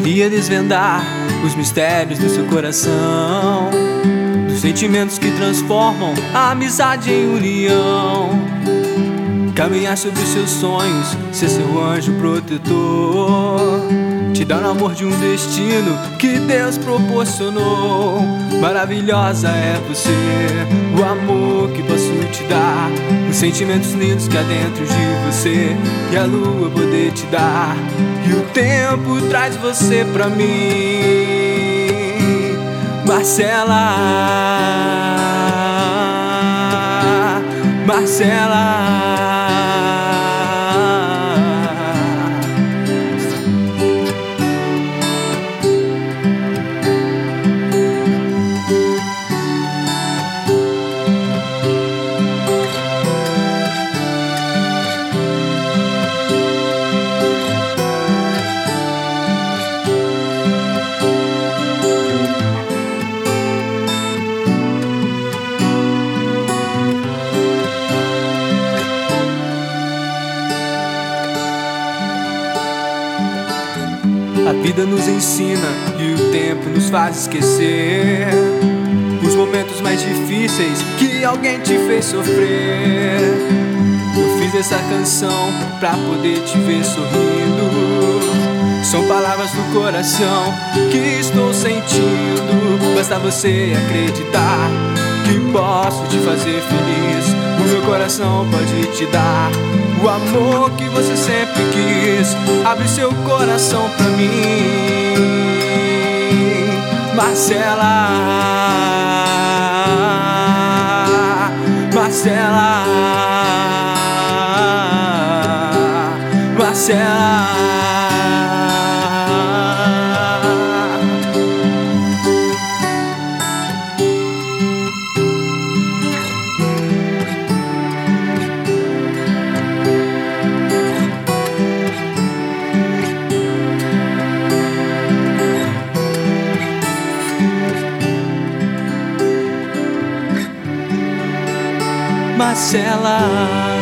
Queria desvendar os mistérios do seu coração, dos sentimentos que transformam a amizade em união. Caminhar sobre os seus sonhos, ser seu anjo protetor, te dar o amor de um destino que Deus proporcionou. Maravilhosa é você, o amor que posso te dar, os sentimentos lindos que há dentro de você, e a lua poder te dar, e o tempo traz você pra mim. Marcela, Marcela. A vida nos ensina e o tempo nos faz esquecer os momentos mais difíceis que alguém te fez sofrer. Eu fiz essa canção pra poder te ver sorrindo. São palavras do coração que estou sentindo. Basta você acreditar que posso te fazer feliz. O meu coração pode te dar o amor que você sempre quis. Abre seu coração pra mim, Marcela, Marcela, Marcela. Marcela.